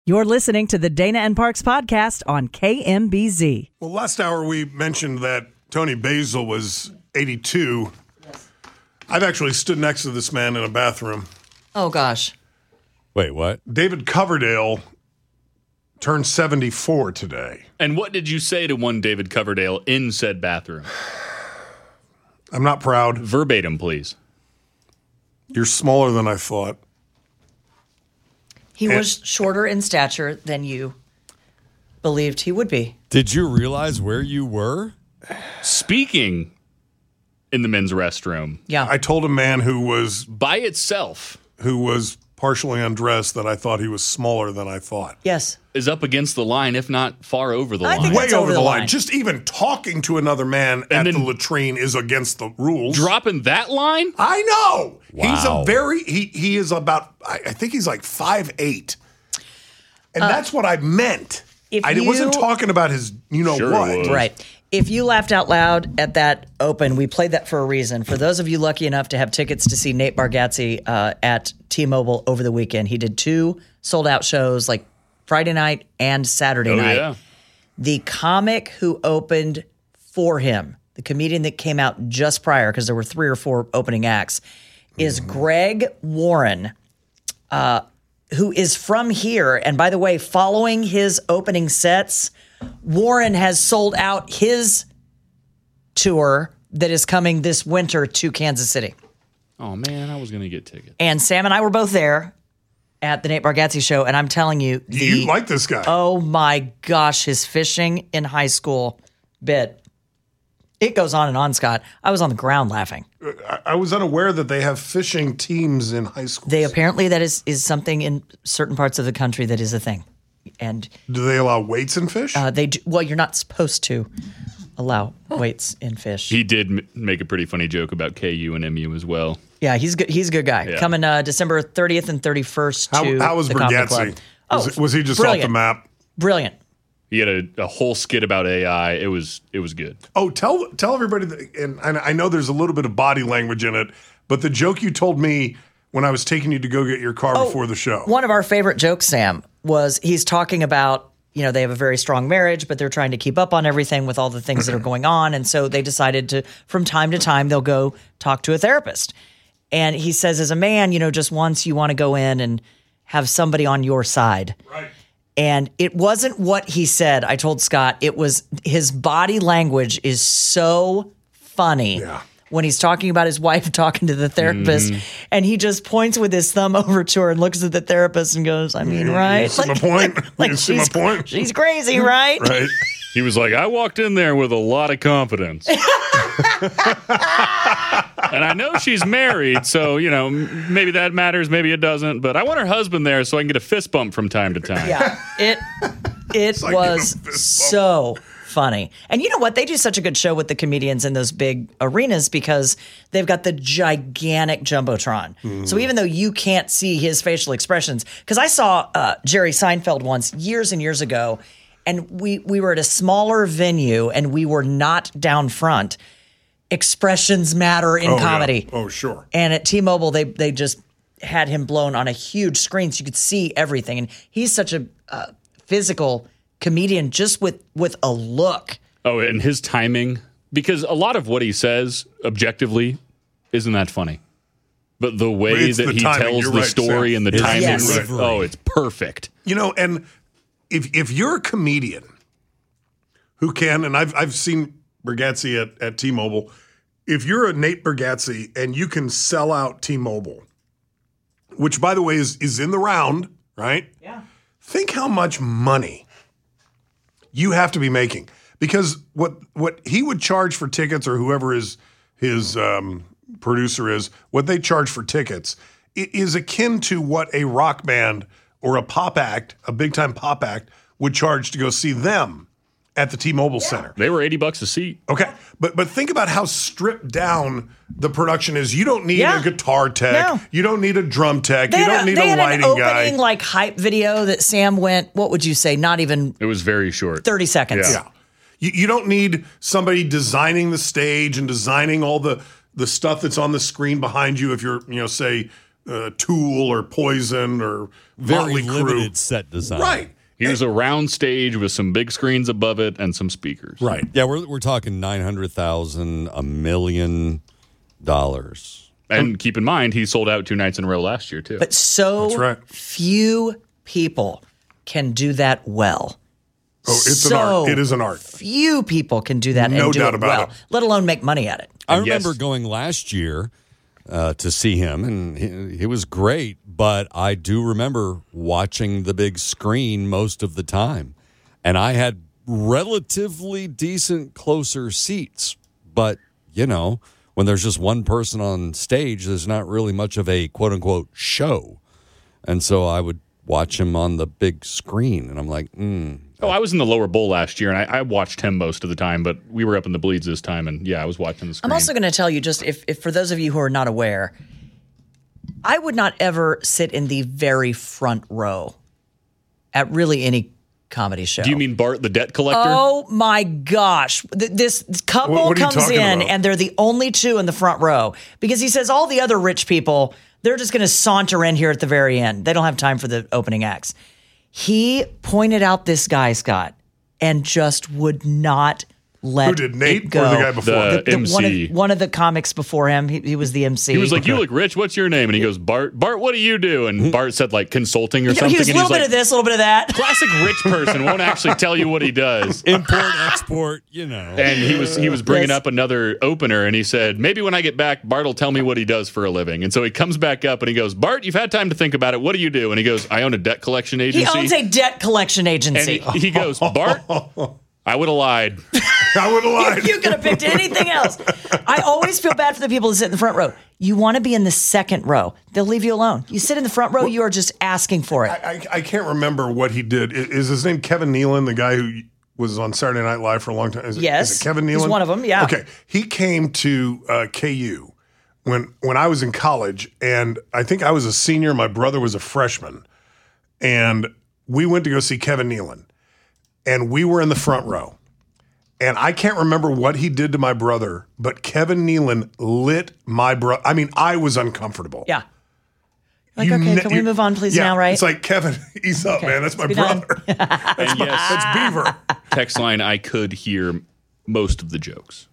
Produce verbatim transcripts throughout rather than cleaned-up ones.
You're listening to the Dana and Parks podcast on K M B Z. Well, last hour we mentioned that Tony Basil was eighty-two. Yes. I've actually stood next to this man in a bathroom. Oh, gosh. Wait, what? David Coverdale turned seventy-four today. And what did you say to one David Coverdale in said bathroom? I'm not proud. Verbatim, please. You're smaller than I thought. He And- was shorter in stature than you believed he would be. Did you realize where you were? Speaking in the men's restroom, Yeah. I told a man who was by itself, who was partially undressed that I thought he was smaller than I thought. yes. is up against the line, if not far over the I line. think Way That's over over the, the line. line. Just even talking to another man And at then- the latrine is against the rules. Dropping that line? I know. He's Wow. a very he he is about I, I think he's like five eight. And that's what I meant. if I wasn't you- talking about his you know Sure what. was. Right. If you laughed out loud at that open, we played that for a reason. For those of you lucky enough to have tickets to see Nate Bargatze uh, at T-Mobile over the weekend, he did two sold-out shows, like Friday night and Saturday Oh, night. yeah. The comic who opened for him, the comedian that came out just prior, because there were three or four opening acts, is Greg Warren, uh, who is from here. And by the way, following his opening sets, Warren has sold out his tour that is coming this winter to Kansas City. Oh, man, I was going to get tickets. And Sam and I were both there at the Nate Bargatze show, and I'm telling you, the, You like this guy. oh my gosh, his fishing in high school bit. It goes on and on, Scott. I was on the ground laughing. I, I was unaware that they have fishing teams in high school. They apparently that is is something in certain parts of the country that is a thing, and Do they allow weights in fish? uh, they do, well, you're not supposed to allow weights in fish. He did m- make a pretty funny joke about K U and M U as well. Yeah, he's good. He's a good guy. Yeah. Coming uh, December thirtieth and thirty-first to how, how was the Comedy Club. Bargatze? Oh, Was, was he just off brilliant. the map? Brilliant. He had a, a whole skit about A I. It was it was good. Oh, tell tell everybody, that, and, and I know there's a little bit of body language in it, but the joke you told me when I was taking you to go get your car Oh, before the show. One of our favorite jokes, Sam, was he's talking about, you know, they have a very strong marriage, but they're trying to keep up on everything with all the things that are going on. And so they decided to, from time to time, they'll go talk to a therapist. And he says, as a man, you know, just once you want to go in and have somebody on your side. Right. And it wasn't what he said. I told Scott, it was his body language is so funny. Yeah. When he's talking about his wife talking to the therapist, and he just points with his thumb over to her and looks at the therapist and goes, I mean, right? You see my point? You see my she's, point? she's crazy, right? Right. He was like, I walked in there with a lot of confidence. And I know she's married, so, you know, m- maybe that matters, maybe it doesn't. But I want her husband there so I can get a fist bump from time to time. Yeah, it it like was giving a fist so funny. And you know what? They do such a good show with the comedians in those big arenas because they've got the gigantic Jumbotron. Mm. So even though you can't see his facial expressions, because I saw uh, Jerry Seinfeld once years and years ago, and we, we were at a smaller venue and we were not down front. Expressions matter in Oh, yeah. comedy. Oh, sure. And at T-Mobile, they they just had him blown on a huge screen so you could see everything. And he's such a uh, physical comedian just with, with a look. Oh, and his timing, because a lot of what he says objectively isn't that funny. But the way It's that the he timing. tells You're the right, story Sam. and the His timing, Yes. delivery. oh, it's perfect. You know, and if if you're a comedian who can, and I've I've seen Bargatze at, at T-Mobile, if you're a Nate Bargatze and you can sell out T-Mobile, which by the way is is in the round, right? Yeah. Think how much money you have to be making, because what what he would charge for tickets, or whoever his his um, producer is, what they charge for tickets, it is akin to what a rock band or a pop act, a big time pop act, would charge to go see them at the T-Mobile Center. They were eighty bucks a seat. Okay, but but think about how stripped down the production is. You don't need Yeah. a guitar tech. No. You don't need a drum tech. They you had, don't a, need they a had lighting an guy. opening like hype video that Sam went, what would you say, not even It was very short. thirty seconds. Yeah. Yeah. You, you don't need somebody designing the stage and designing all the, the stuff that's on the screen behind you if you're, you know, say, uh, Tool or Poison or Very Motley Crue. limited set design. Right. Here's a round stage with some big screens above it and some speakers. Right. Yeah, we're we're talking nine hundred thousand, a million dollars. And keep in mind, he sold out two nights in a row last year, too. But so That's right. few people can do that well. Oh, it's so an art. It is an art. Few people can do that No and do doubt it about well, it. let alone make money at it. I And remember yes- going last year uh, to see him, and he, he was great. But I do remember watching the big screen most of the time, and I had relatively decent closer seats. But you know, when there's just one person on stage, there's not really much of a quote unquote show, and so I would watch him on the big screen, and I'm like, mm. Oh, I was in the lower bowl last year, and I, I watched him most of the time, but we were up in the bleeds this time, and yeah, I was watching the screen. I'm also going to tell you, just if, if for those of you who are not aware, I would not ever sit in the very front row at really any comedy show. Do you mean Bart the debt collector? Oh my gosh. Th- This couple What- what are you comes talking in about? and they're the only two in the front row because he says all the other rich people, they're just going to saunter in here at the very end. They don't have time for the opening acts. He pointed out this guy, Scott, and just would not let Who did, Nate it go. or the guy before? The- The- M C. One of, one of the comics before him, he, he was the M C. He was like, "You look rich. What's your name?" And he goes, "Bart. Bart, what do you do?" And Bart said, "Like consulting or You know, something." he was a and little he's bit like, of this, a little bit of that. "Classic rich person won't actually tell you what he does." import, export, you know. And he was he was bringing Yes. up another opener, and he said, "Maybe when I get back, Bart will tell me what he does for a living." And so he comes back up and he goes, "Bart, you've had time to think about it. What do you do?" And he goes, "I own a debt collection He agency." owns a debt collection and agency. he, he goes, "Bart, I would have lied." I would have lied. You could have picked anything else. I always feel bad for the people that sit in the front row. You want to be in the second row. They'll leave you alone. You sit in the front row, you are just asking for it. I, I can't remember what he did. I- Is his name Kevin Nealon, the guy who was on Saturday Night Live for a long time? Is it, Yes. Is it Kevin He's Nealon? one of 'em, yeah. Okay. He came to uh, K U when when I was in college, and I think I was a senior. My brother was a freshman, and we went to go see Kevin Nealon, and we were in the front row. And I can't remember what he did to my brother, but Kevin Nealon lit my brother. I mean, I was uncomfortable. Yeah. Like, You okay, ne- can we you- move on, please, yeah, now, right? It's like, Kevin, ease up, man. That's my be done. brother. And yes, That's Beaver. text line, I could hear most of the jokes.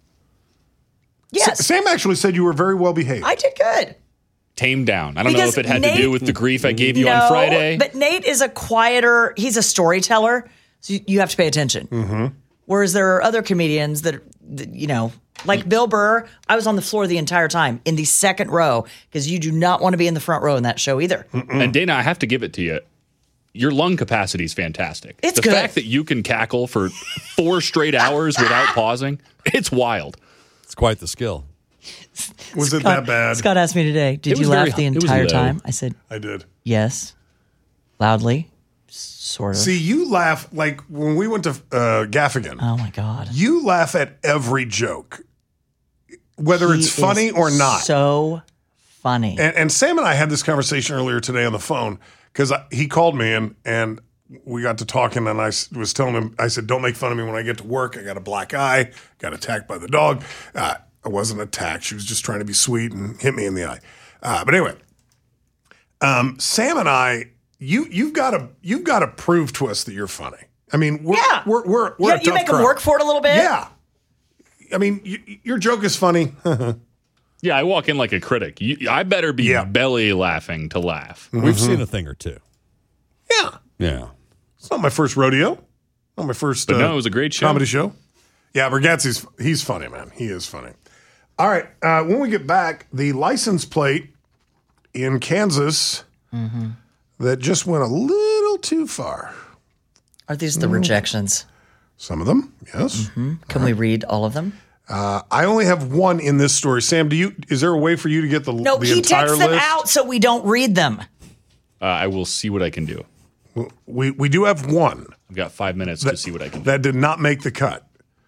yes, Sam actually said you were very well behaved. I did good. Tamed down. I don't know Because if it had Nate- to do with the grief I gave you no, on Friday. but Nate is a quieter, he's a storyteller, so you, you have to pay attention. Mm-hmm. Whereas there are other comedians that, that, you know, like Bill Burr, I was on the floor the entire time in the second row because you do not want to be in the front row in that show either. And Dana, I have to give it to you. Your lung capacity is fantastic. It's the good. fact that you can cackle for four straight hours without pausing, it's wild. It's quite the skill. Was it Scott- that bad? Scott asked me today, did It you was laugh very- the it was entire low. time? I said, I did. yes, loudly, sort of. See, you laugh like when we went to uh, Gaffigan. Oh my God. You laugh at every joke, whether He it's funny is or not. So funny. And, and Sam and I had this conversation earlier today on the phone because he called me and and we got to talking, and I s- was telling him, I said, "Don't make fun of me when I get to work. I got a black eye. Got attacked by the dog. Uh, I wasn't attacked. She was just trying to be sweet and hit me in the eye. Uh, but anyway, um, Sam and I, you you've got to you've got to prove to us that you're funny. I mean, we're Yeah. we're we're, we're you a you tough make them crowd. work for it a little bit? Yeah. I mean, you, your joke is funny. Yeah, I walk in like a critic. You, I better be Yeah. belly laughing to laugh. We've seen a thing or two. Yeah. Yeah. It's not my first rodeo. Not my first But uh, no, it was a great show. comedy show. Yeah, Bergatzi's he's funny, man. He is funny. All right. Uh, when we get back, the license plate in Kansas that just went a little too far. Are these the rejections? Some of them, yes. Can we read all of them? Uh, I only have one in this story. Sam, do you? Is there a way for you to get the No, the he entire takes them list? out so we don't read them. Uh, I will see what I can do. We we do have one I've got five minutes to see what I can do. that did not make the cut.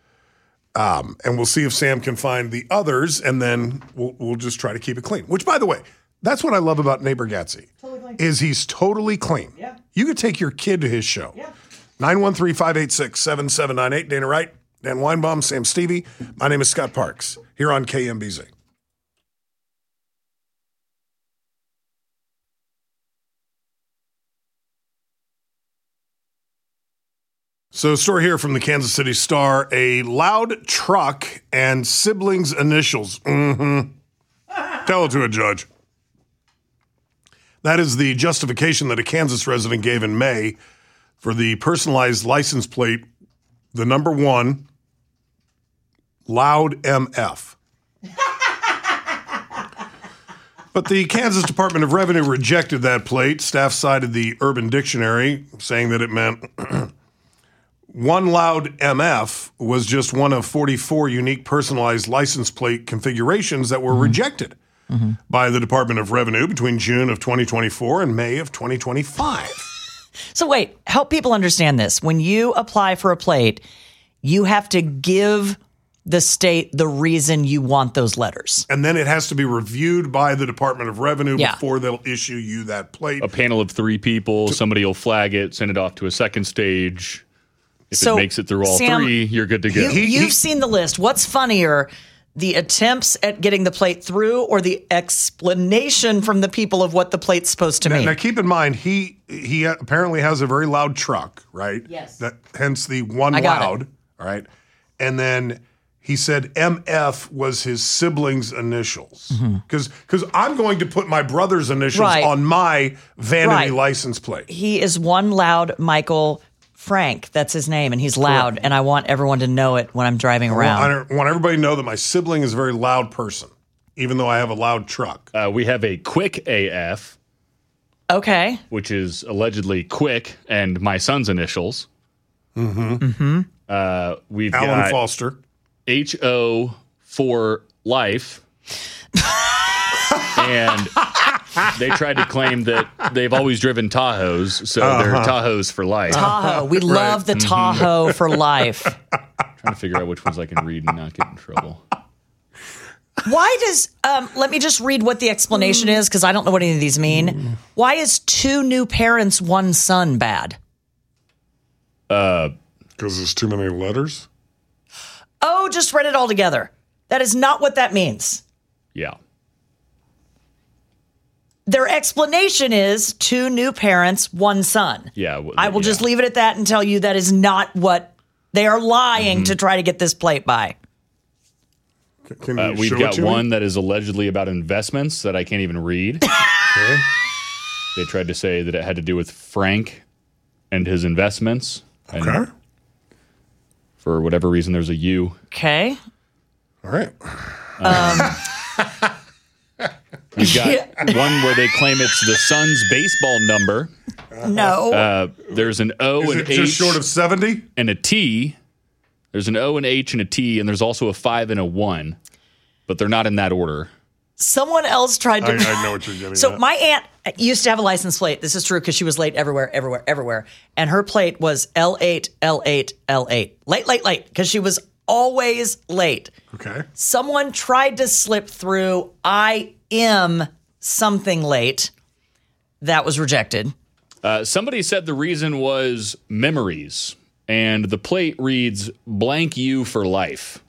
Um, and we'll see if Sam can find the others, and then we'll, we'll just try to keep it clean. Which, by the way, that's what I love about Nate Bargatze, is he's totally clean. Yeah. You could take your kid to his show. nine one three, five eight six, seven seven nine eight. Dana Wright, Dan Weinbaum, Sam Stevie. My name is Scott Parks, here on K M B Z. So, a story here from the Kansas City Star: a loud truck and siblings' initials. Mm-hmm. Tell it to a judge. That is the justification that a Kansas resident gave in May for the personalized license plate, the number one, loud M F. But the Kansas Department of Revenue rejected that plate. Staff cited the Urban Dictionary, saying that it meant one loud M F was just one of forty-four unique personalized license plate configurations that were mm-hmm. rejected mm-hmm. by the Department of Revenue between June of twenty twenty-four and May of twenty twenty-five. So wait, help people understand this. When you apply for a plate, you have to give the state the reason you want those letters. And then it has to be reviewed by the Department of Revenue yeah. before they'll issue you that plate. A panel of three people, somebody will flag it, send it off to a second stage. If so, it makes it through all Sam, three, you're good to go. You, you've seen the list. What's funnier, the attempts at getting the plate through or the explanation from the people of what the plate's supposed to now, mean? Now, keep in mind, he he apparently has a very loud truck, right? Yes. That hence the one I got loud, it. all right? And then he said M F was his siblings' initials. Because mm-hmm. because I'm going to put my brother's initials right. on my vanity right. license plate. He is one loud Michael Frank. That's his name, and he's loud, Correct. And I want everyone to know it when I'm driving around. I want, I want everybody to know that my sibling is a very loud person, even though I have a loud truck. Uh, we have a Quick A F. Okay. Which is allegedly Quick and my son's initials. Mm-hmm. Mm-hmm. Uh, we've Alan got Foster. H O for life. And they tried to claim that they've always driven Tahoes, so uh-huh. they're Tahoes for life. Tahoe. We right. love the Tahoe mm-hmm. for life. Trying to figure out which ones I can read and not get in trouble. Why does, um, let me just read what the explanation is, because I don't know what any of these mean. Why is two new parents, one son bad? Uh, Because there's too many letters? Oh, just read it all together. That is not what that means. Yeah. Their explanation is two new parents, one son. Yeah. Well, I will yeah. just leave it at that and tell you that is not what they are lying mm-hmm. to try to get this plate by. Can you uh, we've show got it to one me? that is allegedly about investments that I can't even read. Okay. They tried to say that it had to do with Frank and his investments. And okay. for whatever reason, there's a U. Okay. All right. Um, We've got yeah. one where they claim it's the Suns' baseball number. No. Uh, there's an O Is and it H. just short of seventy? And a T. There's an O and H and a T, and there's also a five and a one. But they're not in that order. Someone else tried to. I, I know what you're getting So at. my aunt used to have a license plate. This is true because she was late everywhere, everywhere, everywhere. And her plate was L eight, L eight, L eight. Late, late, late, because she was always late. Okay. Someone tried to slip through I am something late. That was rejected. Uh, somebody said the reason was memories. And the plate reads blank U for life.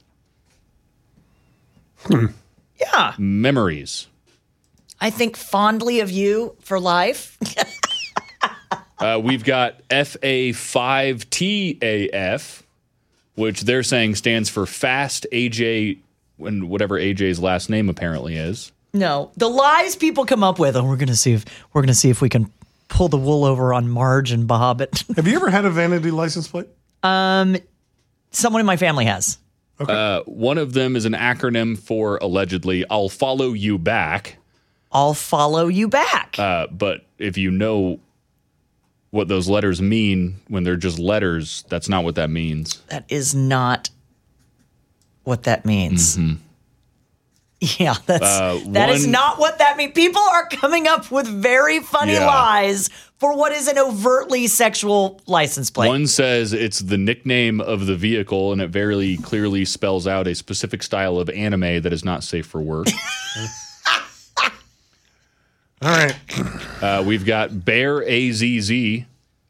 Hmm. Yeah. Memories. I think fondly of you for life. uh, we've got F A five T A F, which they're saying stands for Fast A J, and whatever A J's last name apparently is. No, the lies people come up with. Oh, we're gonna see if we're gonna see if we can pull the wool over on Marge and Bob. Have you ever had a vanity license plate? Um, someone in my family has. Okay. Uh, one of them is an acronym for allegedly, I'll follow you back. I'll follow you back. Uh, but if you know what those letters mean when they're just letters, that's not what that means. That is not what that means. Mm-hmm. Yeah, that's uh, that one, is not what that means. People are coming up with very funny yeah. lies for what is an overtly sexual license plate. One says it's the nickname of the vehicle, and it very clearly spells out a specific style of anime that is not safe for work. All right. Uh, we've got Bear A Z Z.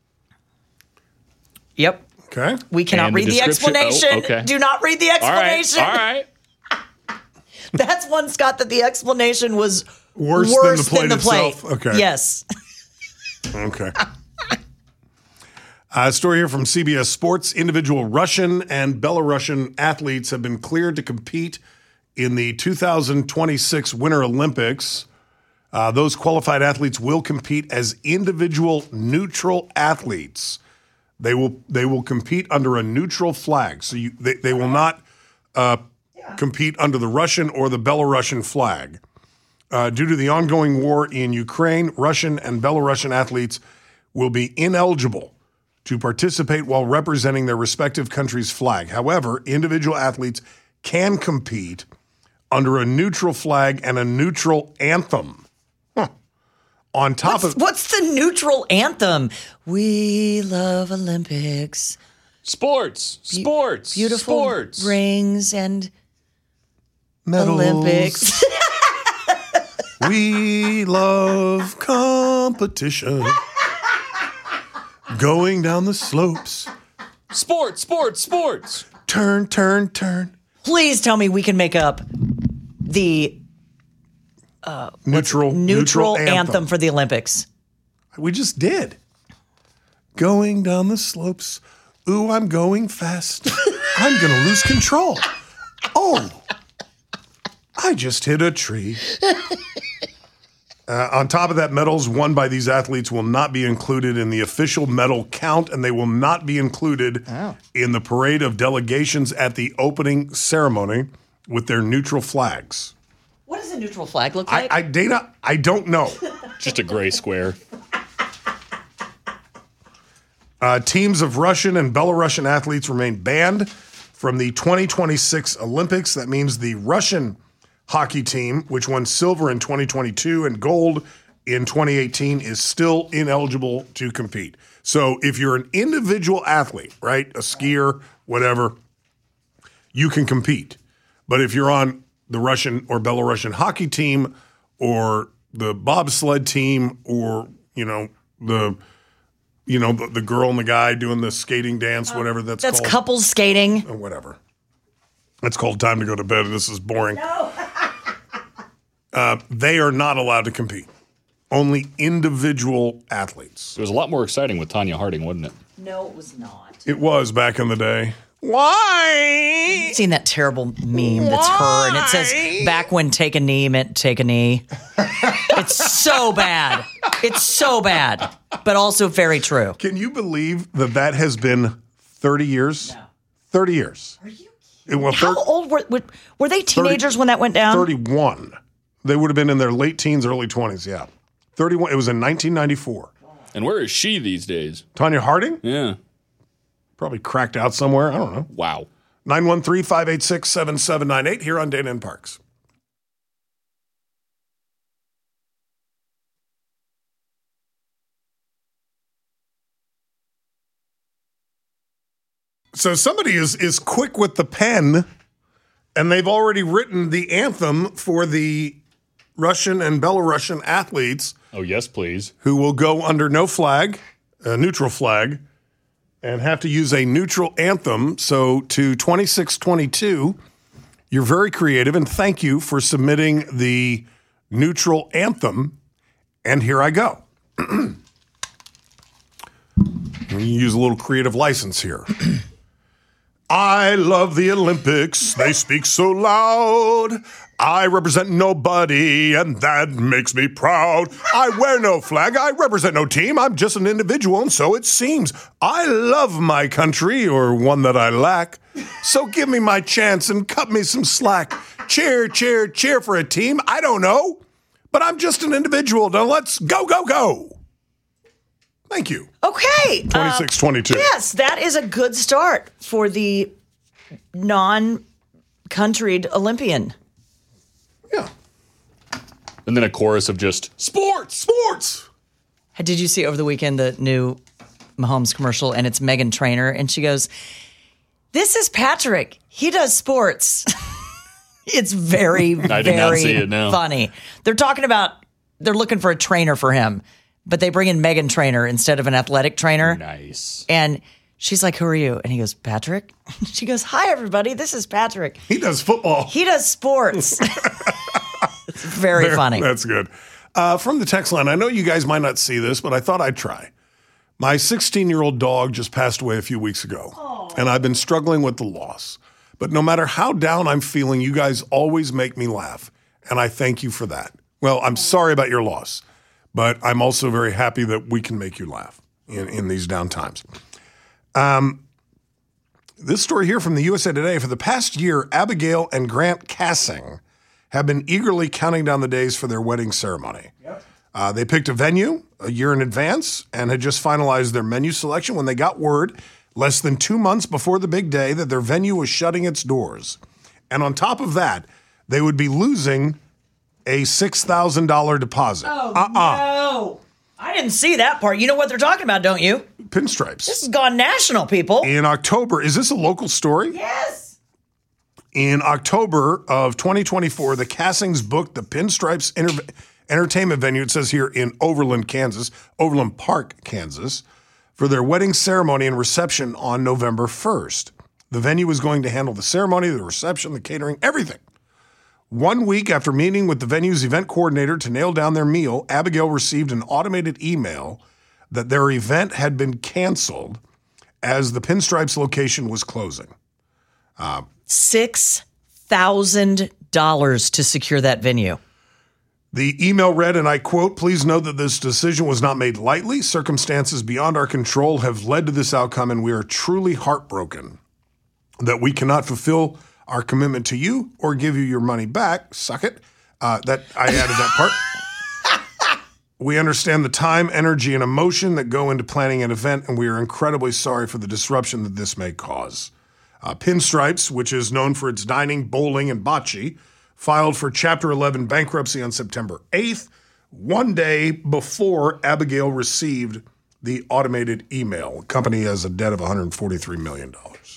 Yep. Okay. We cannot and read the, the explanation. Oh, okay. Do not read the explanation. All right. All right. That's one, Scott, that the explanation was worse, worse than the plate than the plate. itself. Okay. Yes. Okay. A story here from C B S Sports. Individual Russian and Belarusian athletes have been cleared to compete in the two thousand twenty-six Winter Olympics. Uh, those qualified athletes will compete as individual neutral athletes. They will they will compete under a neutral flag. So you, they, they will not uh, compete under the Russian or the Belarusian flag. Uh, due to the ongoing war in Ukraine, Russian and Belarusian athletes will be ineligible to participate while representing their respective country's flag. However, individual athletes can compete under a neutral flag and a neutral anthem. Huh. On top What's, of what's the neutral anthem? We love Olympics. Sports, sports, Beautiful sports. rings and medals, Olympics. we love competition. Going down the slopes. Sports, sports, sports. Turn, turn, turn. Please tell me we can make up the Neutral, neutral, anthem. anthem. for the Olympics. We just did. Going down the slopes. Ooh, I'm going fast. I'm going to lose control. Oh, I just hit a tree. Uh, on top of that, medals won by these athletes will not be included in the official medal count, and they will not be included Oh. in the parade of delegations at the opening ceremony with their neutral flags. What does a neutral flag look I, like? I Dana, I don't know. Just a gray square. Uh, teams of Russian and Belarusian athletes remain banned from the twenty twenty-six Olympics. That means the Russian hockey team, which won silver in twenty twenty-two and gold in twenty eighteen, is still ineligible to compete. So if you're an individual athlete, right, a skier, whatever, you can compete. But if you're on the Russian or Belarusian hockey team or the bobsled team or, you know, the you know, the, the girl and the guy doing the skating dance, whatever that's, That's called. couples skating. Or whatever. It's called time to go to bed. This is boring. No. uh, they are not allowed to compete. Only individual athletes. It was a lot more exciting with Tanya Harding, wasn't it? No, it was not. It was back in the day. Why? Seen that terrible meme that's her, and it says, back when take a knee meant take a knee. It's so bad. It's so bad, but also very true. Can you believe that that has been thirty years? No. thirty years. Are you It, well, How thir- old were, were were they teenagers when that went down? thirty-one. They would have been in their late teens, early twenties, yeah. thirty-one. It was in nineteen ninety-four. And where is she these days? Tanya Harding? Yeah. Probably cracked out somewhere. I don't know. Wow. nine one three, five eight six, seven seven nine eight here on Dana and Parks. So somebody is is quick with the pen, and they've already written the anthem for the Russian and Belarusian athletes Oh, yes, please. who will go under no flag, a neutral flag, and have to use a neutral anthem. So to twenty-six twenty-two, you're very creative, and thank you for submitting the neutral anthem. And here I go. We use a little creative license here. I love the Olympics. They speak so loud. I represent nobody, and that makes me proud. I wear no flag. I represent no team. I'm just an individual, and so it seems. I love my country, or one that I lack. So give me my chance and cut me some slack. Cheer, cheer, cheer for a team. I don't know, but I'm just an individual. Now let's go, go, go. Thank you. Okay. twenty-six twenty-two. Uh, yes, that is a good start for the non-countryed Olympian. Yeah. And then a chorus of just sports. Sports. Did you see over the weekend the new Mahomes commercial? And it's Meghan Trainor, and she goes, "This is Patrick. He does sports." It's very, I did not very see it, no. funny. They're talking about they're looking for a trainer for him, but they bring in Meghan Trainor instead of an athletic trainer. Nice. And she's like, "Who are you?" And he goes, "Patrick." She goes, "Hi, everybody. This is Patrick. He does football. He does sports." It's very There, funny. That's good. Uh, from the text line, I know you guys might not see this, but I thought I'd try. My sixteen-year-old dog just passed away a few weeks ago, and I've been struggling with the loss. But no matter how down I'm feeling, you guys always make me laugh, and I thank you for that. Well, I'm sorry about your loss, but I'm also very happy that we can make you laugh in, in these down times. Um, this story here from the U S A Today. For the past year, Abigail and Grant Cassing have been eagerly counting down the days for their wedding ceremony. Yep. Uh, they picked a venue a year in advance and had just finalized their menu selection when they got word less than two months before the big day that their venue was shutting its doors. And on top of that, they would be losing a six thousand dollars deposit. Oh, uh-uh. no. I didn't see that part. You know what they're talking about, don't you? Pinstripes. This has gone national, people. In October, is this a local story? Yes. In October of twenty twenty-four, the Cassings booked the Pinstripes Inter- Entertainment venue, it says here, in Overland, Kansas, Overland Park, Kansas, for their wedding ceremony and reception on November first. The venue was going to handle the ceremony, the reception, the catering, everything. One week after meeting with the venue's event coordinator to nail down their meal, Abigail received an automated email that their event had been canceled as the Pinstripes location was closing. Uh, six thousand dollars to secure that venue. The email read, and I quote, "Please note that this decision was not made lightly. Circumstances beyond our control have led to this outcome, and we are truly heartbroken that we cannot fulfill our commitment to you or give you your money back." Suck it. Uh, that I added that part. "We understand the time, energy, and emotion that go into planning an event, and we are incredibly sorry for the disruption that this may cause." Uh, Pinstripes, which is known for its dining, bowling, and bocce, filed for Chapter eleven bankruptcy on September eighth, one day before Abigail received the automated email. The company has a debt of one hundred forty-three million dollars.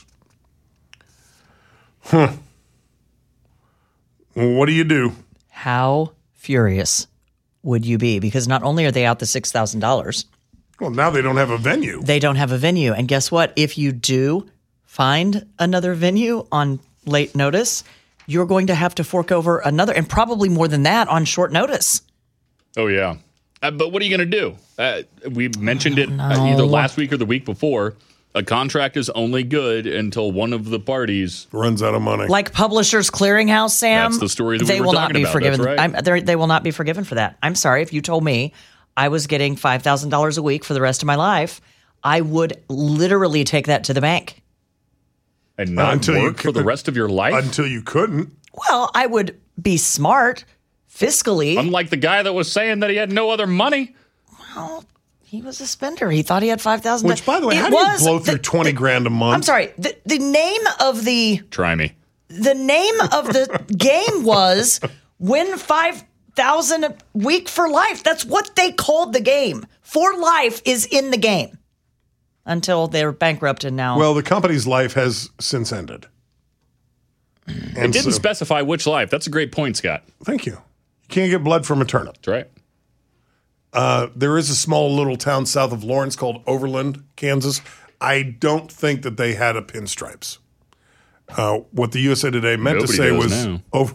Huh. What do you do? How furious would you be? Because not only are they out the six thousand dollars. Well, now they don't have a venue. They don't have a venue. And guess what? If you do find another venue on late notice, you're going to have to fork over another, and probably more than that, on short notice. Oh, yeah. Uh, but what are you going to do? Uh, we mentioned it uh, either last week or the week before. A contract is only good until one of the parties runs out of money. Like Publishers Clearinghouse, Sam. That's the story that they we were will talking not be about. Forgiven. That's right. I'm, they will not be forgiven for that. I'm sorry. If you told me I was getting five thousand dollars a week for the rest of my life, I would literally take that to the bank. And not until work you for the rest of your life? Until you couldn't. Well, I would be smart fiscally. Unlike the guy that was saying that he had no other money. Well, he was a spender. He thought he had five thousand dollars. Which, by the way, it how do you was blow through the, twenty the, grand a month? I'm sorry. The, the name of the Try me. the name of the game was Win five thousand a week for life. That's what they called the game. For life is in the game. Until they're bankrupt and now. Well, the company's life has since ended. And And it didn't so- specify which life. That's a great point, Scott. Thank you. You can't get blood from a turnip. That's right. Uh, there is a small little town south of Lawrence called Overland, Kansas. I don't think that they had a Pinstripes. Uh, what the U S A Today meant Nobody to say does was, now. over-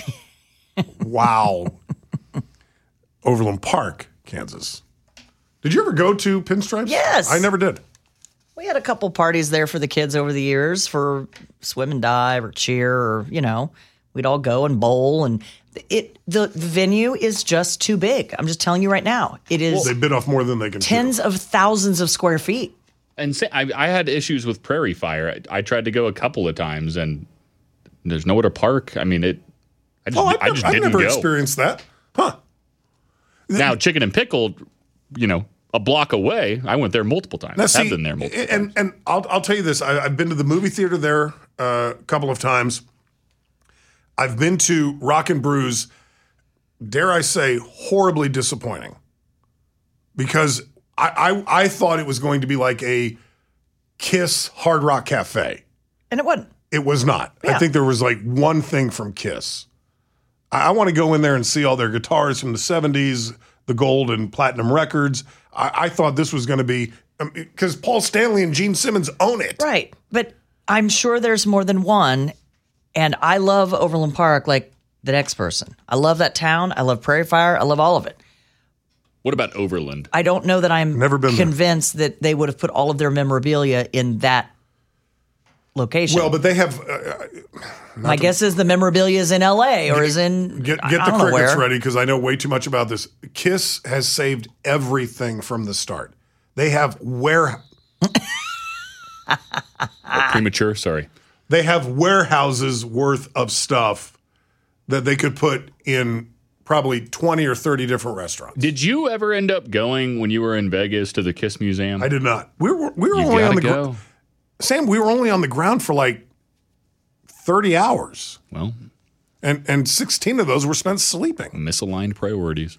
wow, Overland Park, Kansas. Did you ever go to Pinstripes? Yes. I never did. We had a couple parties there for the kids over the years for swim and dive or cheer or, you know, we'd all go and bowl. And it the, the venue is just too big. I'm just telling you right now. It is They bit off more than they can chew. tens of thousands of square feet. And say, I, I had issues with Prairie Fire. I, I tried to go a couple of times, and there's nowhere to park. I mean, it. I just, Oh, I've, I just never, I've didn't never go. experienced that. Huh. Now, Chicken and Pickle, you know, a block away. I went there multiple times. Now, I've see, been there multiple and, times. And I'll, I'll tell you this. I, I've been to the movie theater there uh, a couple of times. I've been to Rock and Brews, dare I say, horribly disappointing. Because I, I, I thought it was going to be like a Kiss Hard Rock Cafe. And it wasn't. It was not. I Yeah. think there was like one thing from Kiss. I, I want to go in there and see all their guitars from the seventies, the gold and platinum records. I, I thought this was going to be, because Paul Stanley and Gene Simmons own it. Right. But I'm sure there's more than one. And I love Overland Park like the next person. I love that town. I love Prairie Fire. I love all of it. What about Overland? I don't know that I'm Never been there. convinced that they would have put all of their memorabilia in that location. Well, but they have. Uh, My guess is the memorabilia is in L A or is in Get I get the don't know crickets where. ready because I know way too much about this. Kiss has saved everything from the start. They have where Premature, sorry. they have warehouses worth of stuff that they could put in probably twenty or thirty different restaurants. Did you ever end up going when you were in Vegas to the Kiss Museum? I did not. We were we were You only on gotta the go. ground. Sam, we were only on the ground for like thirty hours. Well, And and sixteen of those were spent sleeping. misaligned priorities.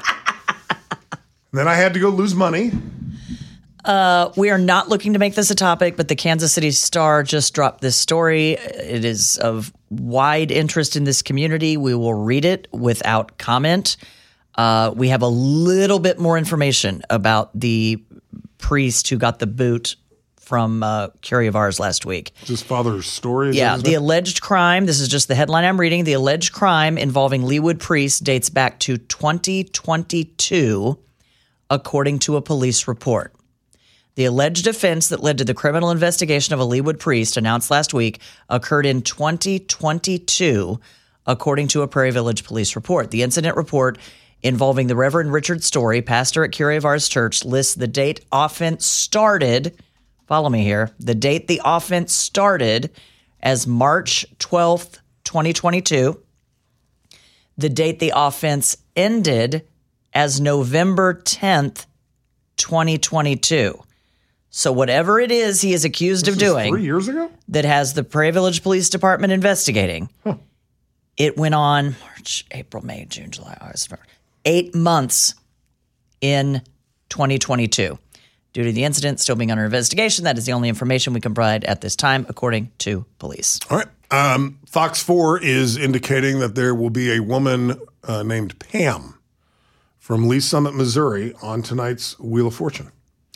And then I had to go lose money. We are not looking to make this a topic, but the Kansas City Star just dropped this story. It is of wide interest in this community. We will read it without comment. Uh, we have a little bit more information about the priest who got the boot from uh, Curie of ours last week. It's his father's story. Is that Yeah, his the name? alleged crime, this is just the headline I'm reading. The alleged crime involving Leewood Priest dates back to twenty twenty-two, according to a police report. The alleged offense that led to the criminal investigation of a Leewood priest announced last week occurred in twenty twenty-two, according to a Prairie Village police report. The incident report involving the Reverend Richard Story, pastor at Curie of Ars Church, lists the date offense started. Follow me here. The date the offense started as March twelfth, twenty twenty-two. The date the offense ended as November tenth, twenty twenty-two. So whatever it is he is accused of This is doing three years ago? that has the Prairie Village Police Department investigating, it went on March, April, May, June, July, August, September, eight months in twenty twenty-two. Due to the incident still being under investigation, that is the only information we can provide at this time, according to police. All right. Um, Fox four is indicating that there will be a woman uh, named Pam from Lee Summit, Missouri, on tonight's Wheel of Fortune.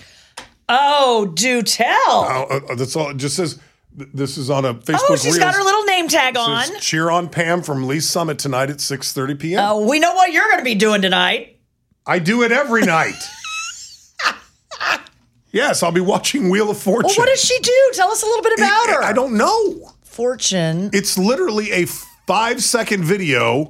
Oh, do tell. Oh, uh, that's all. It just says th- this is on a Facebook. Oh, she's got her Reels. little name tag It on. says, cheer on Pam from Lee Summit tonight at six thirty p.m. Oh, we know what you're going to be doing tonight. I do it every night. Yes, I'll be watching Wheel of Fortune. Well, what does she do? Tell us a little bit about her. I don't know. Fortune. It's literally a five second video.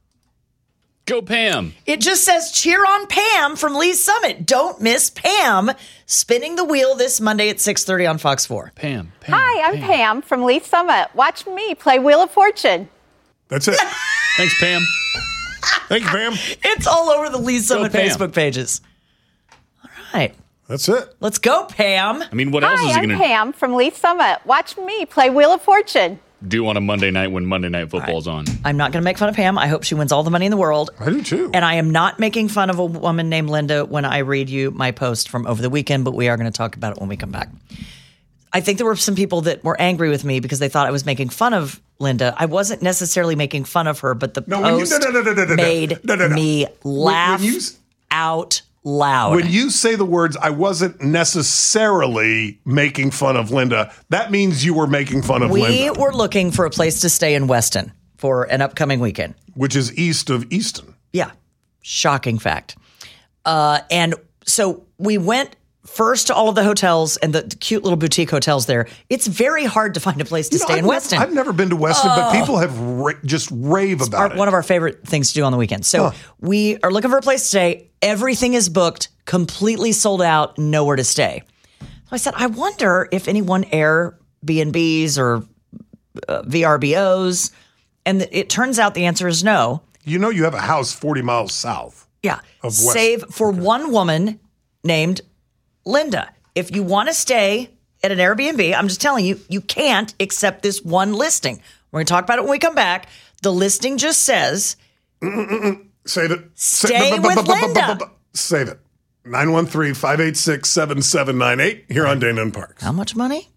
Go Pam. It just says cheer on Pam from Lee's Summit. Don't miss Pam spinning the wheel this Monday at six thirty on Fox four. Pam. Pam. Hi, I'm Pam from Lee Summit. Watch me play Wheel of Fortune. That's it. Thanks, Pam. Thank you, Pam. It's all over the Lee's Summit Pam. Facebook pages. All right. That's it. Let's go, Pam. I mean, what else is Hi, he I'm going to Pam from Lee Summit. Watch me play Wheel of Fortune. do on a Monday night when Monday Night Football's on? I'm not going to make fun of Pam. I hope she wins all the money in the world. I do too. And I am not making fun of a woman named Linda when I read you my post from over the weekend, but we are going to talk about it when we come back. I think there were some people that were angry with me because they thought I was making fun of Linda. I wasn't necessarily making fun of her, but the No, when you- post no, no, no, no, no, no, made no, no, no. me laugh when you s- out loud. When you say the words, I wasn't necessarily making fun of Linda, that means you were making fun of we Linda, were looking for a place to stay in Weston for an upcoming weekend. which is east of Easton. Yeah. Shocking fact. Uh, and so we went first to all of the hotels and the cute little boutique hotels there. It's very hard to find a place to You know, stay I've in never- Weston. I've never been to Weston, but people have ra- just rave Our- about it. one of our favorite things to do on the weekend. So we are looking for a place to stay. Everything is booked, completely sold out, nowhere to stay. So I said, I wonder if anyone Airbnbs or uh, V R B Os. And th- it turns out the answer is no. You know you have a house forty miles south. Yeah. Of West- Save for one woman named Linda. If you want to stay at an Airbnb, I'm just telling you, you can't accept this one listing. We're going to talk about it when we come back. The listing just says, Save it. Sa- Stay bu- bu- with bu- bu- bu- Linda. bu- bu- Save it. nine one three, five eight six, seven seven nine eight here on Dana and Parks. how much money?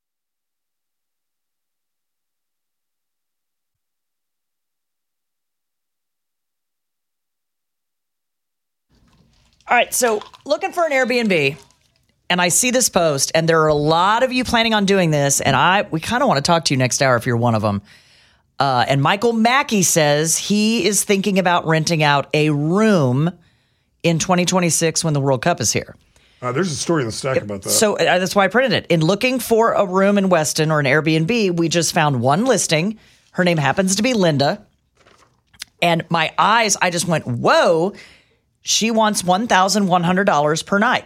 All right, so looking for an Airbnb, and I see this post, and there are a lot of you planning on doing this, and I we kind of want to talk to you next hour if you're one of them. Uh, and Michael Mackey says he is thinking about renting out a room in twenty twenty-six when the World Cup is here. Uh, there's a story in the stack about that. So uh, that's why I printed it. In looking for a room in Weston or an Airbnb, we just found one listing. Her name happens to be Linda. And my eyes, I just went, whoa, she wants one thousand one hundred dollars per night.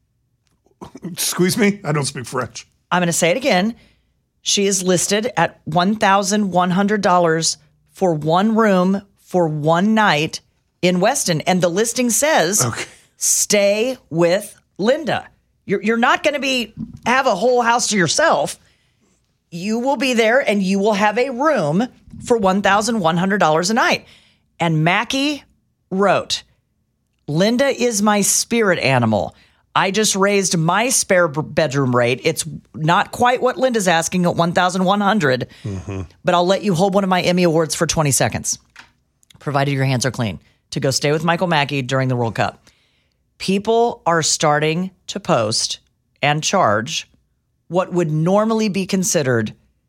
Squeeze me? I don't speak French. I'm going to say it again. She is listed at one thousand one hundred dollars for one room for one night in Weston. And the listing says, Okay. Stay with Linda. You're, you're not going to be have a whole house to yourself. You will be there and you will have a room for one thousand one hundred dollars a night. And Mackie wrote, Linda is my spirit animal. I just raised my spare bedroom rate. It's not quite what Linda's asking at one thousand one hundred dollars, mm-hmm. but I'll let you hold one of my Emmy Awards for twenty seconds, provided your hands are clean, to go stay with Michael Mackey during the World Cup. People are starting to post and charge what would normally be considered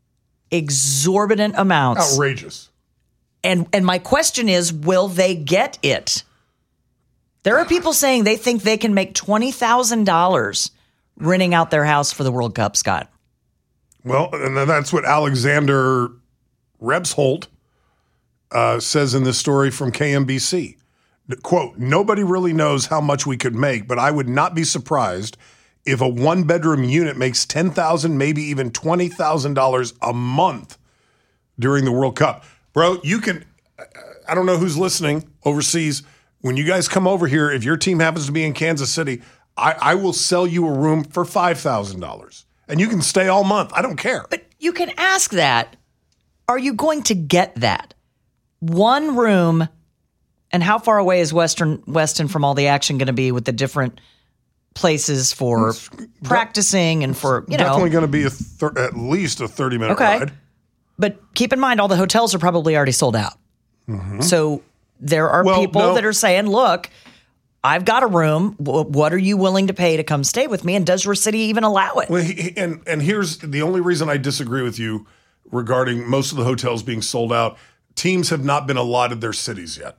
exorbitant amounts. Outrageous. And and my question is, will they get it? There are people saying they think they can make twenty thousand dollars renting out their house for the World Cup, Scott. Well, and that's what Alexander Rebsholt uh, says in this story from K M B C. Quote, nobody really knows how much we could make, but I would not be surprised if a one-bedroom unit makes ten thousand dollars, maybe even twenty thousand dollars a month during the World Cup. Bro, you can, I don't know who's listening overseas. When you guys come over here, if your team happens to be in Kansas City, I, I will sell you a room for five thousand dollars. And you can stay all month. I don't care. But you can ask that. Are you going to get that? One room, and how far away is Western Weston from all the action going to be with the different places for it's practicing and for, you know. Definitely going to be a thir- at least a thirty-minute okay. ride. But keep in mind, all the hotels are probably already sold out. Mm-hmm. So there are well, people no. that are saying, look, I've got a room. What are you willing to pay to come stay with me? And does your city even allow it? Well, he, and, and here's the only reason I disagree with you regarding most of the hotels being sold out. Teams have not been allotted their cities yet.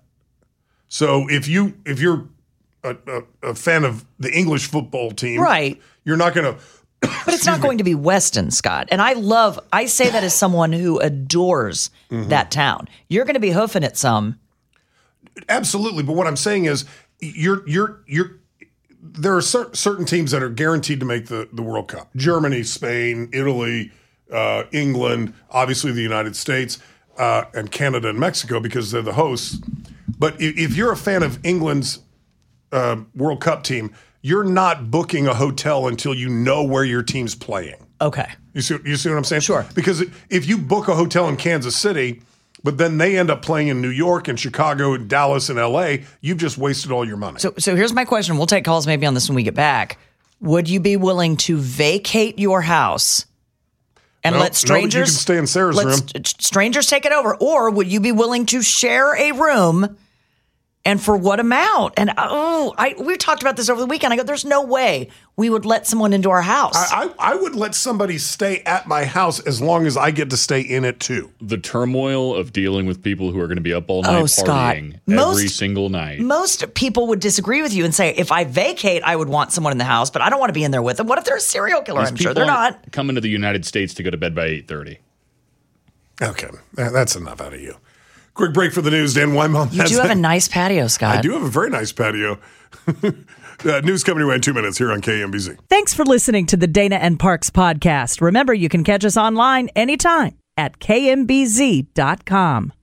So if, you, if you're a, a, a fan of the English football team, right. you're not going to – But it's not going to be Weston, Scott. And I love – I say that as someone who adores mm-hmm. that town. You're going to be hoofing it some. Absolutely. But what I'm saying is you're you're you're there are cer- certain teams that are guaranteed to make the, the World Cup. Germany, Spain, Italy, uh, England, obviously the United States, uh, and Canada and Mexico because they're the hosts. But if, if you're a fan of England's uh, World Cup team, you're not booking a hotel until you know where your team's playing. Okay. You see, you see what I'm saying? Sure. Because if you book a hotel in Kansas City, but then they end up playing in New York and Chicago and Dallas and L A, you've just wasted all your money. So so here's my question. We'll take calls maybe on this when we get back. Would you be willing to vacate your house and no, let strangers no, you can stay in Sarah's let room. St- strangers take it over? Or would you be willing to share a room? And for what amount? And oh, I we talked about this over the weekend. I go, there's no way we would let someone into our house. I, I, I would let somebody stay at my house as long as I get to stay in it too. The turmoil of dealing with people who are going to be up all night oh, partying Scott, every most, single night. Most people would disagree with you and say, if I vacate, I would want someone in the house, but I don't want to be in there with them. What if they're a serial killer? These I'm sure people they're aren't not. coming to the United States to go to bed by eight thirty. Okay, that's enough out of you. Quick break for the news. Dan Weinbaum. You do have a nice patio, Scott. I do have a very nice patio. uh, news coming your way in two minutes here on K M B Z. Thanks for listening to the Dana and Parks podcast. Remember, you can catch us online anytime at K M B Z dot com.